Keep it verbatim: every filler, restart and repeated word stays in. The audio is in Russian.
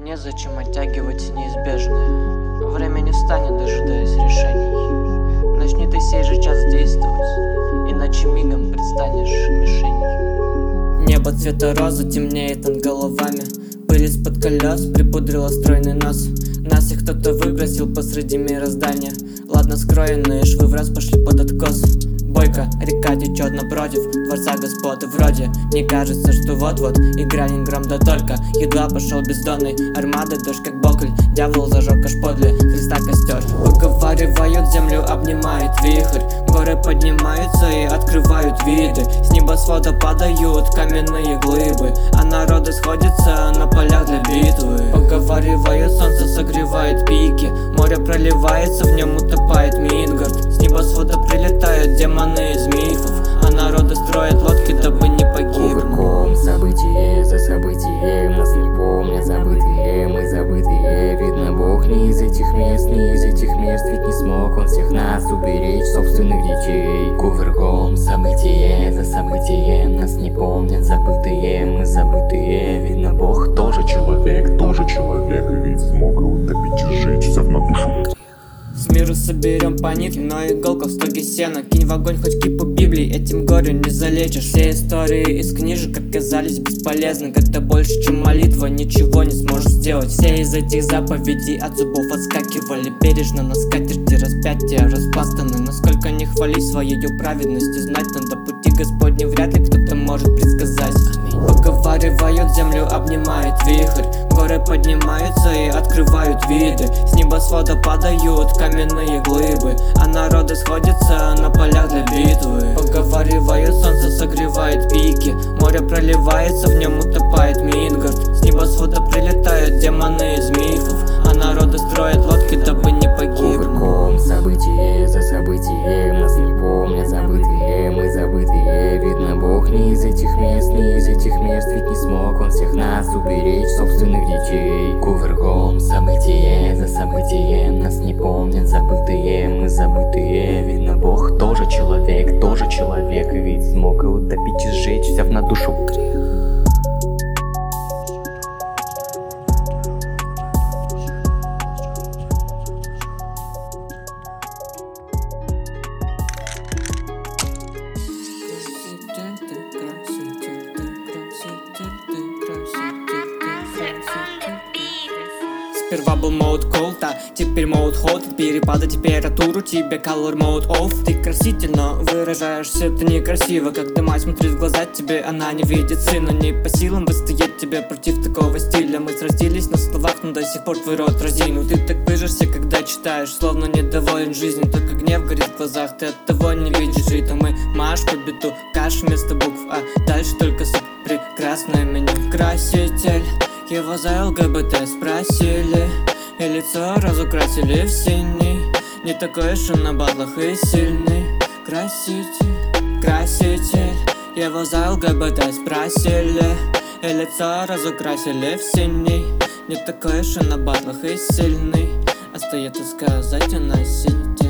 Незачем оттягивать неизбежное. Время не станет, дожидаясь решений. Начни ты сей же час действовать, иначе мигом предстанешь мишенью. Небо цвета розы темнеет над головами. Пыль из-под колес припудрила стройный нос. Нас их кто-то выбросил посреди мироздания. Ладно скроенные швы в раз пошли под откос. Бойко, река течет напротив дворца господ, и вроде не кажется, что вот-вот и грянет гром, да только едва пошел бездонный армады, дождь как бокль, дьявол зажег аж подле Христа костер. Выговаривают, землю обнимает вихрь, горы поднимаются и открывают виды. С небосвода падают каменные глыбы, а народы сходятся на полях для битвы. Поговаривают, солнце согревает пики, море проливается, в нем утопает Мидгард. С небосвода прилетают демоны из мифов, а народы строят лодки, дабы не погибнуть. Кувырком событие за событием, нас не помнят забытые, мы забытые. Видно, Бог не из этих мест, не из этих мест, ведь не смог он всех нас уберечь, собственных детей. Кувырком событие за событием, нас не помнят забытые, мы забытые. Видно, Бог тоже человек, тоже человек, ведь смог утопить и сжечь все на душу. С миру соберем по нитке, но иголка в стоге сена. Кинь в огонь хоть кипу Библий, этим горю не залечишь. Все истории из книжек оказались бесполезны, когда больше, чем молитва, ничего не сможешь сделать. Все из этих заповедей от зубов отскакивали бережно на скатерти распятия распластаны. Насколько не хвали своей праведностью, знать надо пути Господни вряд ли кто-то может предсказать. Поговаривают, землю обнимает вихрь, горы поднимаются и открывают виды. С небосвода падают каменные глыбы, а народы сходятся на полях для битвы. Поговаривают, солнце согревает пики, море проливается, в нем утопает Мидгард. С небосвода прилетают демоны из мифов, а народы строят лодки, дабы не погибнуть. Кувырком событие за событием, нас не помнят забытые, мы забытые. Видно, Бог не из этих мест, не из этих мест, ведь не смог он всех нас уберечь, собственных детей. Кувырком событие за событием, нас не помнят забытые, мы забытые. Видно, Бог тоже человек, тоже человек, ведь смог и утопить и сжечь, взяв на душу грех. Сперва был мод cold, а теперь мод hot. Перепады температуру, тебе color mode off. Ты красительно выражаешься, ты некрасиво. Когда мать смотрит в глаза тебе, она не видит сына. Не по силам выстоять тебе против такого стиля. Мы сродились на словах, но до сих пор твой рот разинул. Ты так пыжишься, когда читаешь, словно недоволен жизнью. Только гнев горит в глазах, ты от того не видишь жить. А мы маш по биту, каш вместо букв, а дальше только суп, прекрасное меню. Краситель, его за ЛГБТ спросили, и лицо разукрасили в синий. Не такой уж он на батлах и сильный. Краситель, краситель, его за ЛГБТ спросили, и лицо разукрасили в синий. Не такой уж он на батлах и сильный. Остается сказать о насилии.